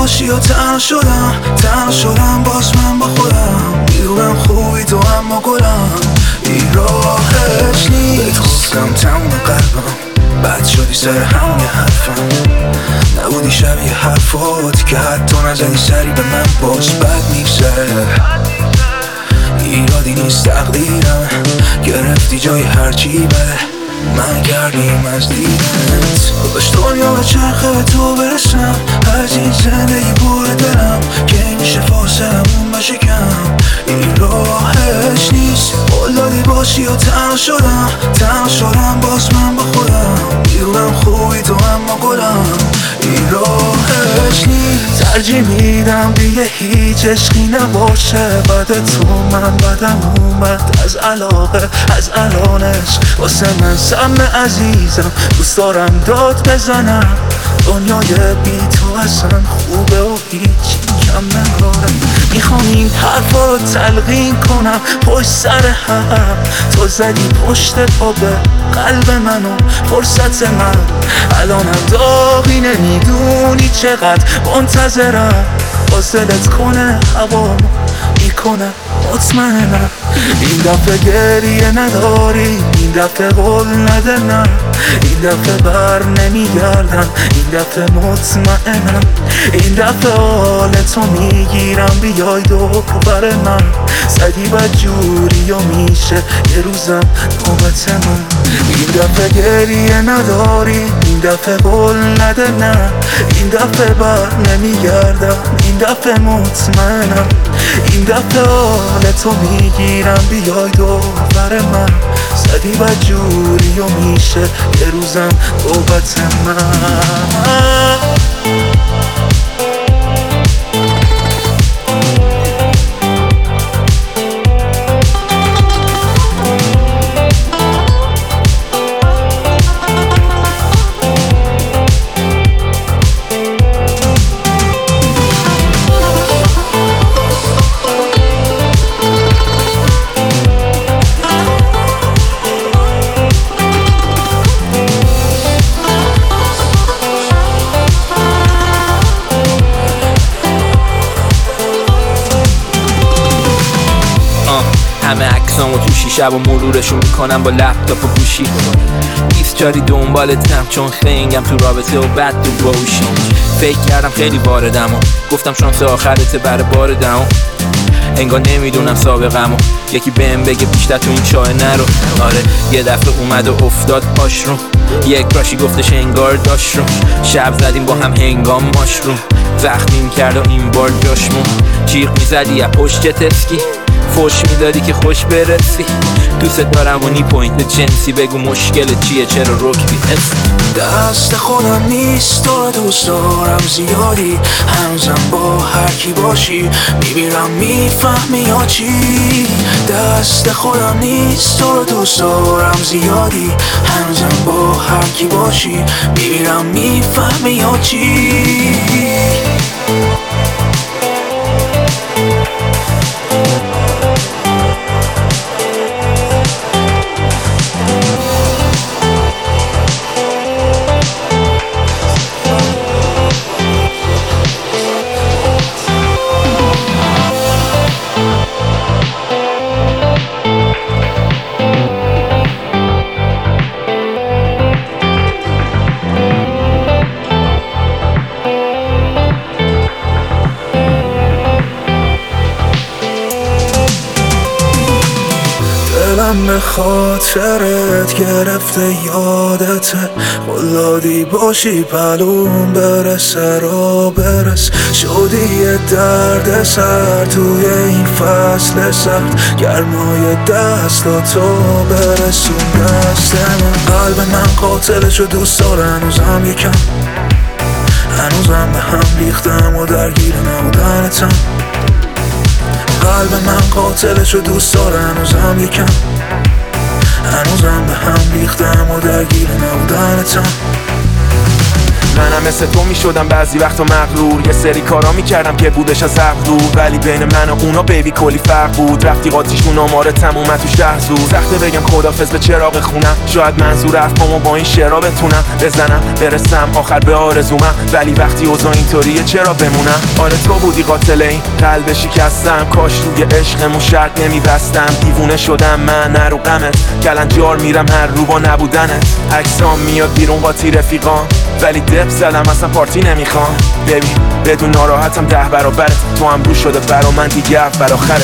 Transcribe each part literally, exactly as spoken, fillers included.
باشی و تنها شدم تنها شدم باز من با خودم میدونم خوبی تو اما گلم این راهش نیست بهت گفتم تموم قلبم بد شدی سر همون حرفم نبودی شبیه حرفات که حتی نزدی سری به من باز بد میگذره ایرادی نیست تقدیرم گرفتی جای هرچی بده من کردیم از دیدنت باش دنیا به چرخه به تو برسم از این زندگی پر دلم که میشه فاصلمون بشه کم این راهش نیست قول دادی باشی و تنها شدم تنها شدم باز من با خودم میدونم خوبی تو اما گلم این راهش نیست ترجیح میدم دیگه هیچ عشقی نباشه بعد تو من بدم اومد از علاقه از الانش واسه من سم عزیزم دوست دارم داد بزنم دنیای بی تو اصلا خوبه و هیچ کم ندارم میخوام این حرفا رو تلقین کنم پشت سر هم تو زدی پشت پا به قلب منو فرصت من الانم داغی نمیدونی چقدر منتظرم باز دلت کنه هوامو میکنه مطمئنم این دفعه گریه نداری این دفعه قول نده نه این دفعه بر نمیگردم این دفعه مطمئنم این دفعه حال تو میگیرم بیای دوباره من زدی بد جوری و میشه یه روزم نوبت من این دفعه گریه نداری این دفعه قول نده نه این دفعه بر نمیگردم این دفعه مطمئنم این دفعه حال تو میگیرم بیای دوباره من زدی بد جوری و میشه یه روزم نوبت من همه عکسامو تو شیشه و مرورشون میکنم با لپتاپ و گوشی بیست جاری دنبالتم چون خنگم تو رابطه و بد تو باوشی فکر کردم خیلی واردم و گفتم شانس آخرته برای بار دهم انگار نمیدونم سابقمو یکی بهم بگه بیشتر تو این چاه نرو آره یه دفعه اومد و افتاد پاش رو یک راشی گفتش انگار داشت رو شب زدیم با هم هنگام ماشروم زخمیم کرد و این بار جاشمون جیغ میزدی یا پشت تسکی فوش میدادی که خوش برسی دوست دارم و نی پوینت جنسی بگو مشکل چیه چرا رک بیهست دست خودم نیست تو دوست دارم زیادی هنوزم با هر کی باشی میبینم میفهمی یا چی دست خودم نیست تو دوست دارم زیادی هنوزم با هر کی باشی میبینم میفهمی یا چی دلم به خاطرت گرفته یادته قول دادی باشی پلوم برسه را برس شدی یه درد سر توی این فصل سخت گرمای دست تو برسون دست من قلب من قاتلشو دوست داره هنوزم یکم هنوزم به هم ریختم و درگیر نبودنتم قلب من قاتلشو دوست داره هنوزم یکم هنوزم به هم ریختم و درگیر نبودنتم منم مثل تو میشدم بعضی وقتا مغرور، یه سری کارا میکردم که بودش از عقل دور، ولی بین من و اونا بیبی کلی فرق بود. رفتی قاطیشون آماره تموم توش ده زور. سخته بگم خدافظ به چراغ خونم، شاید منظور حرفامو با این شعرا بتونم بزنم برسم آخر به آرزومم، ولی وقتی اوضاع اینطوریه چرا بمونم؟ آره تو بودی قاتل این قلب شکستم، کاش روی عشقمون شرط نمیبستم. دیوونه شدم من نرو غمت، کلنجار میرم هر رو با نبودنت. عکسام میاد بیرون قاطی رفیقان، ولی دپ زدم اصلا پارتی نمیخوام. ببین بدون ناراحتم ده برابرت، تو هم رو شده برا من دیگه اول آخرت.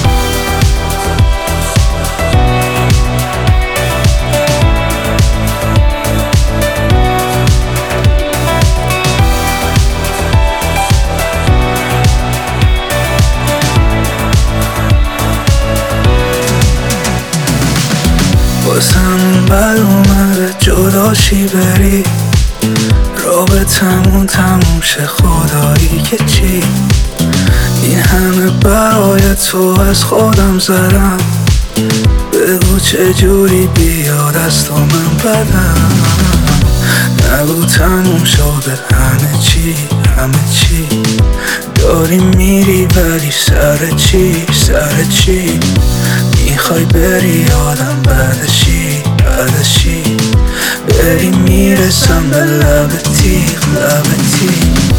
بازم بد اومده جداشی بری، رابطمون تموم شه خدایی که چی. این همه برای تو از خودم زدم، بگو چجوری بیاد از تو من بدم. نگو تموم شده همه چی همه چی، داری میری ولی سر چی سر چی. میخوای بری آدم بعدشی بعدشی، بری میرسم به لب تیغ لب تیغ.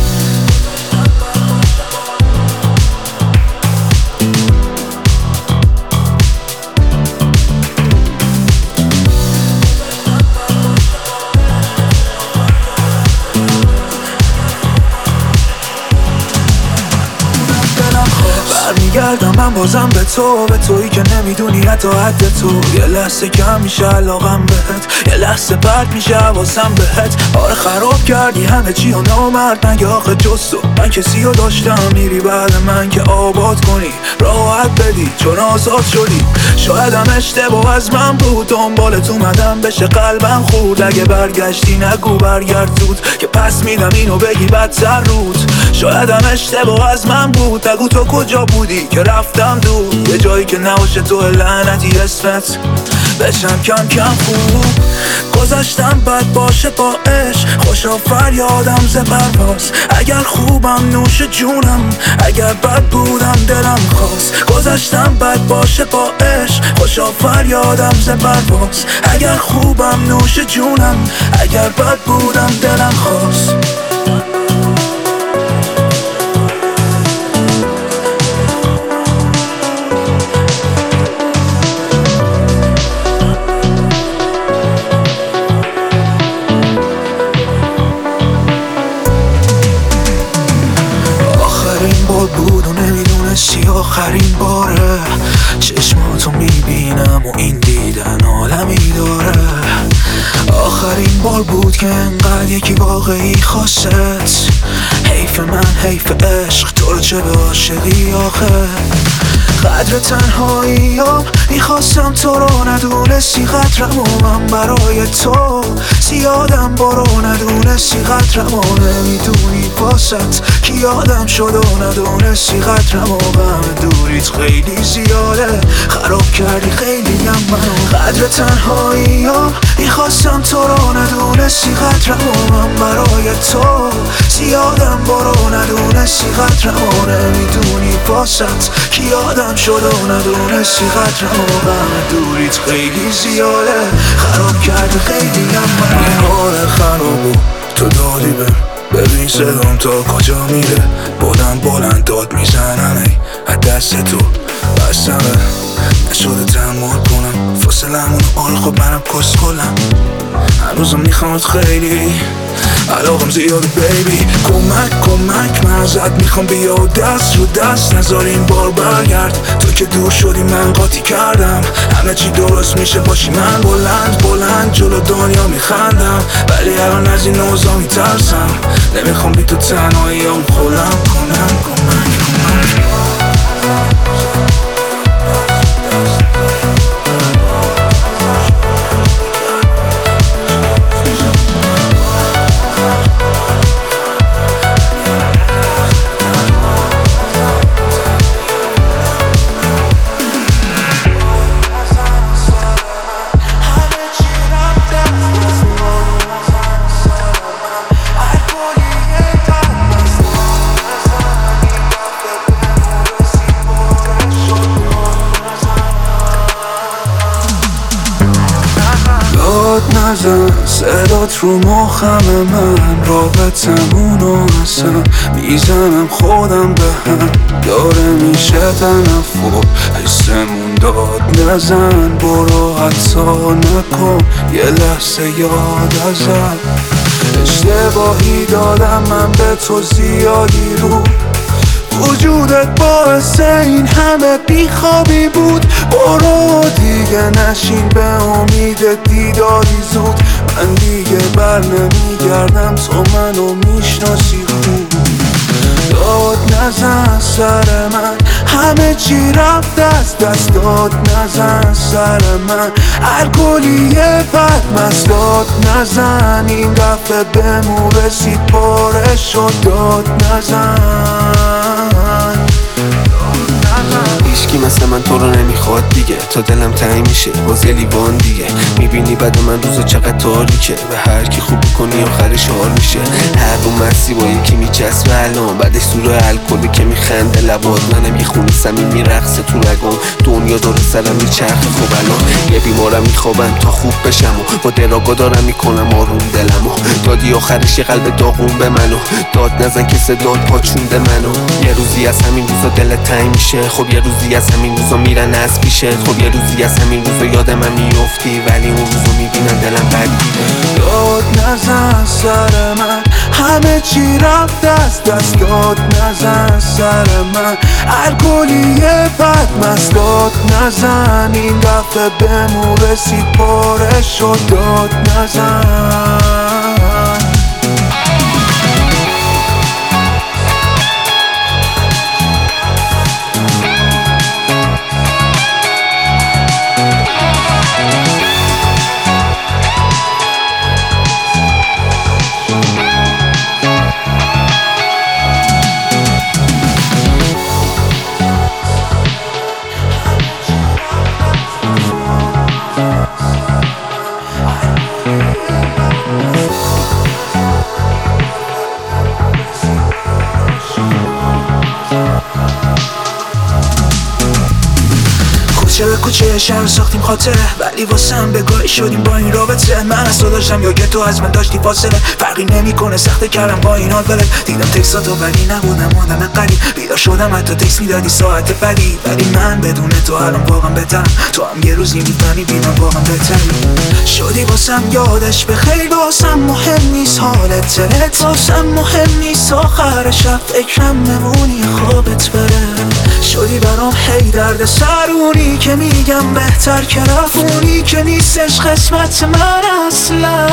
برمیگردم من بازم به تو، به تویی که نمیدونی حتی حد تو. یه لحظه کم میشه علاقم بهت، یه لحظه برد میشه حواسم بهت. آره خراب کردی همه چی و نامرد مگه آخه جز تو من کسی رو داشتم. میری بعد من که آباد کنی راحت بدی چون آزاد شدی. شاید هم اشتباه از من بود، دنبالت اومدم بشه قلبم خورد. اگه برگشتی نگو برگرد زود که پس میدم اینو بگی بدتر رود. شاید هم اشتباه از من بود، نگو تو کجا بودی که رفتم دور. یه جایی که نباشه تو لعنتی اسمت بشم کم کم خوب. گذشتم بد باشه با عشق، خوشا فریادم ز پرواز. اگر خوبم نوش جونم، اگر بد بودم دلم خواست. گذشتم بد باشه با عشق، خوشا فریادم ز پرواز. اگر خوبم نوش جونم، اگر بد بودم دلم خواست. بود و نمیدونستی آخرین باره چشماتو میبینم و این دیدن عالمی داره. آخرین بار بود که انقدر یکی واقعی خواست. حیف من حیف عشق، تو رو چه به عاشقی آخه. قدر تنهاییم میخواستم تو رو ندونستی قدرم و من برای تو زیادم برو ندونستی قدرم و نمیدونی باست کی یادم شد و ندونستی قدرم و غم دوریت خیلی زیاده. خراب کردی خیلی هم منو. قدر تنهاییم میخواستم تو رو ندونستی قدرم و من برای تو زیادم برو ندونستی قدرم و نمیدونی باست کی یادم شد و ندونستی قدرم و غم دوریت خیلی زیاده. خراب کردی خیلی هم منو. این حال خرابو تو دادی بهم، ببین صدام تا کجا میره. بلند بلند داد میزنم ای از دست تو بستمه. نشده تحمل کنم فاصلمون. آره خب منم کس کنم هنوزم میخوامت خیلی علاقم زیاده بیبی. کمک کمک من ازت میخوام بیا دست رو دست نذار این بار برگرد. تو که دور شدی من قاطی کردم، همه چی درست میشه باشی من بلند بلند جلو دنیا میخندم. ولی الان از این اوضاع میترسم، نمیخوام بی تو تنهاییام خودم کنم. کمک کمک رو مخم من، رابطمونو اصلا میزنم خودم به هم. داره میشه تنفر حسمون داد نزن، برو حتی نکن یه لحظه یاد ازم. اشتباهی دادم من به تو زیادی رو، وجودت باعث این همه بیخوابی بود. برو دیگه نشین به امید دیداری زود، من دیگه بر نمیگردم تو منو میشناسی خوب. داد نزن سر من، همه چی رفت از دست. داد نزن سر من، الکلیه بد مست. داد نزن این دفعه بهمون رسید پاره شد. داد نزن هیچکی مثل من تو رو نمیخواد دیگه، تا دلم تنگ میشه باز یه لیوان دیگه. میبینی بعد من روزا چقدر تاریکه، به هر کی خوب کنی آخرش حال میشه. هر رو مرسی با یکی میچسبه الان، بعدش سور الکلی که میخنده لبات. منم یه خونه سمی میرقصه تو رگام، دنیا داره سرم میچرخه. خب الان یه بیمارم میخوابم تا خوب بشم و با دراگا دارم میکنم آروم دلمو. دادی آخرش یه قلب داغون به منو، داد نزن که صدات پاچونده منو. یه روزی از همین روزا دلت تنگ میشه، خب یه روزی از همین روزا میرن از پیشه. خب یه روزی از همین روزا یادم من میافتی، ولی اون روزو میبینم دلم بد میره. داد نزن سر من، همه چی رفت از دست. داد نزن سر من، الکلیه بد مست. داد نزن این دفعه بهمون رسید پاره شد. داد نزن کوچه به کوچه شهر ساختیم خاطره، ولی واسم بگاهی شدیم با این رابطه. من از تو داشتم یا که تو از من داشتی فاصله، فرقی نمیکنه سخته کردم با این حال بره. دیدم تکساتو ولی نبودم آدم قریب، بیدار شدم حتی تکس میدادی ساعت بعدی. ولی من بدون تو الان واقعا بهترم، تو هم یه روز میفهمی بینم واقعا بهتری شدی. واسم یادش به خیلی واسم مهم نیست حالت دلت، واسم مهم نیست آخر شب فکرم نمونی خوابت بره. شدی برام هی درد سرونی که میگم بهتر که رفونی، که نیستش قسمت من اصلا.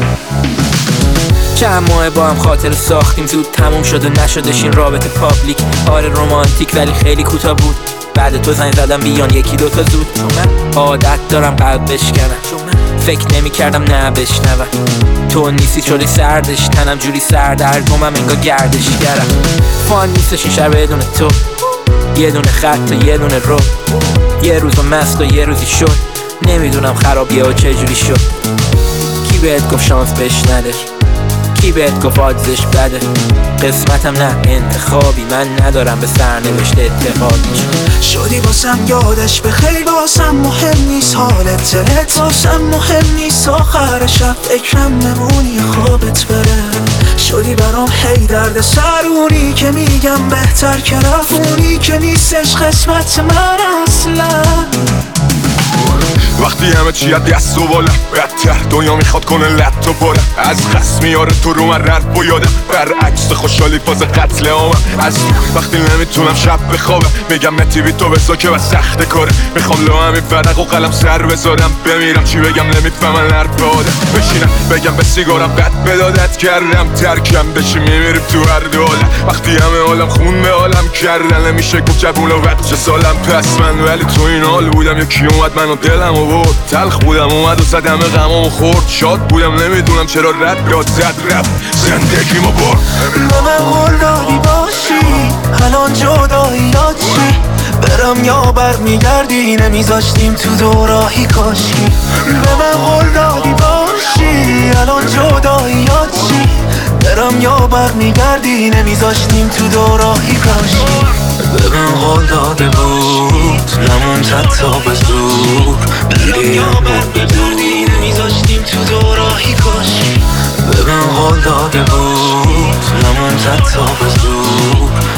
چند ماه با هم خاطر ساختیم، زود تموم شد و نشدش این رابطه پابلیک. آره رومانتیک ولی خیلی کوتاه بود، بعد تو زنگ زدم بیان یکی دوتا زود. چون من عادت دارم قلب بشکنم، فکر نمی کردم نه بشنوم. تو نیستی شدی سردش، تنم جوری سردرگمم انگار گردش گرم. فان نیستش این شهر بدون تو، یه دونه خط و یه دونه رو. یه روزو مست و یه روزی شد، نمیدونم خرابیه و چجوری شد. کی بهت گفت شانس بهش نده، کی بهت گفت آدزش بده. قسمتم نه انتخابی، من ندارم به سرنوشت اعتقادی. شدی واسم یادش به خیلی واسم مهم نیست حالت دلت، واسم مهم نیست آخر شب فکرم نمونی خوابت بره. شدی برام هی درد سرونی که میگم بهتر که رفونی، که نیستش قسمت من اصلا. وقتی همه چی از دست و بالم، بدتر دنیا میخواد کنه لط و پارم. از خصم میاره تو رو من رد و یادم، برعکس خوشحالی فاز قتل عامم. از وقتی نمیتونم شب بخوابم، میگم متی بی تو بسا که بس سخت کاره. میخوام لو همین فرق و قلم سر بذارم، بمیرم چی بگم نمیفهمن حرف آدم. بشینم بگم به سیگارم قد بدادت کردم، ترکم بشی میمیریم تو هر دوله. وقتی همه عالم خون به عالم کردن، نمیشه گفت جبون و بچه سالم پس من. ولی تو این حال بودم یکی اومد منو دلم و برد، تلخ بودم اومد و زدم غمامو خورد. شاد بودم نمیدونم چرا رد داد زد رفت زندگیمو برد. به من قول دادی باشی الان جداییات چی، برم یا بر میگردی نمیذاشتیم تو دوراهی کاشی. به من قول دادی باشی الان جداییات چی، برم یا بر میگردی نمیذاشتیم تو دوراهی کاشی. به من قول داده بود نمون تا به زور، میری یا بر میگردی نمیذاشتیم تو دوراهی کاش به من قول داده بود نمونده تا به زور